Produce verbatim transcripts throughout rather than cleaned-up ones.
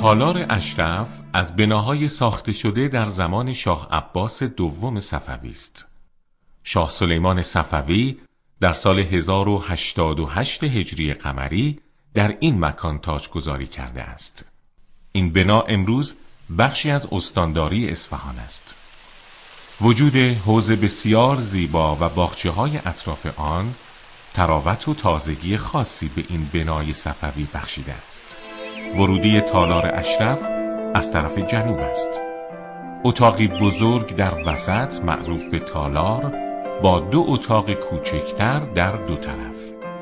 تالار اشرف از بناهای ساخته شده در زمان شاه عباس دوم صفوی است. شاه سلیمان صفوی در سال هزار و هشتاد و هشت هجری قمری در این مکان تاجگذاری کرده است. این بنا امروز بخشی از استانداری اصفهان است. وجود حوض بسیار زیبا و باغچه‌های اطراف آن تراوت و تازگی خاصی به این بنای صفوی بخشیده است. ورودی تالار اشرف از طرف جنوب است. اتاقی بزرگ در وسط معروف به تالار با دو اتاق کوچکتر در دو طرف.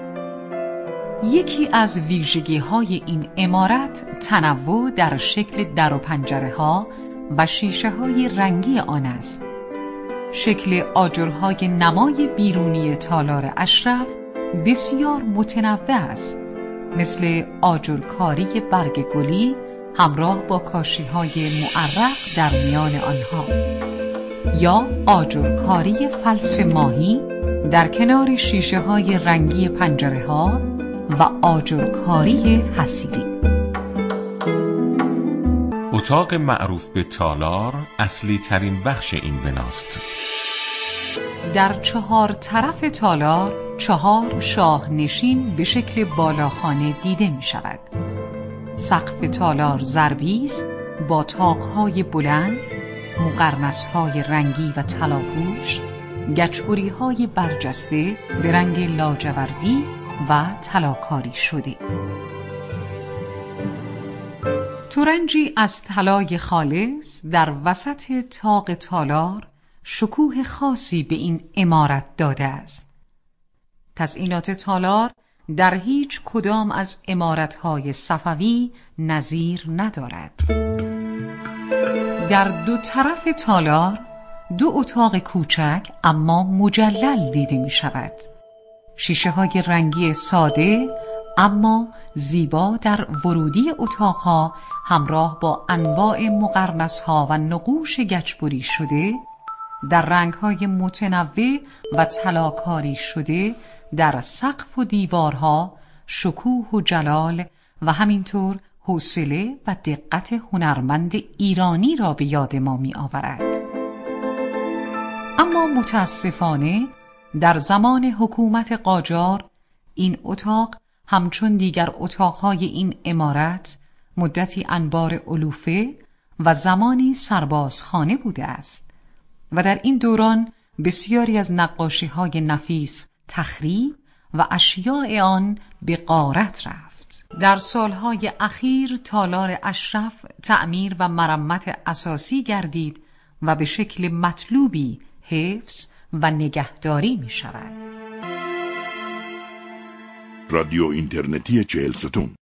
یکی از ویژگی‌های این عمارت تنوع در شکل در و پنجره‌ها و شیشه‌های رنگی آن است. شکل آجرهای نمای بیرونی تالار اشرف بسیار متنوع است، مثل آجرکاری برگ گلی همراه با کاشی‌های معرق در میان آنها، یا آجرکاری فلس ماهی در کنار شیشه‌های رنگی پنجره‌ها و آجرکاری حصیری. اتاق معروف به تالار اصلی ترین بخش این بناست. در چهار طرف تالار چهار شاه نشین به شکل بالاخانه دیده می شود. سقف تالار ضربی است با طاق‌های بلند، مقرنس‌های رنگی و طلاپوش، گچبری‌های برجسته به رنگ لاجوردی و طلاکاری شده. تورنجی از طلای خالص در وسط طاق تالار شکوه خاصی به این عمارت داده است. تزئینات تالار در هیچ کدام از عمارت‌های صفوی نظیر ندارد. در دو طرف تالار دو اتاق کوچک اما مجلل دیده می شود. شیشه های رنگی ساده اما زیبا در ورودی اتاقها همراه با انواع مقرنس‌ها و نقوش گچبری شده در رنگ‌های متنوع و طلاکاری شده در سقف و دیوارها شکوه و جلال و همینطور حوصله و دقت هنرمند ایرانی را به یاد ما می آورد. اما متاسفانه در زمان حکومت قاجار این اتاق همچون دیگر اتاقهای این عمارت مدتی انبار علوفه و زمانی سربازخانه بوده است و در این دوران بسیاری از نقاشی‌های نفیس تخریب و اشیاء آن به غارت رفت. در سالهای اخیر تالار اشرف تعمیر و مرمت اساسی گردید و به شکل مطلوبی حفظ و نگهداری می شود. رادیو اینترنتی چهل ستون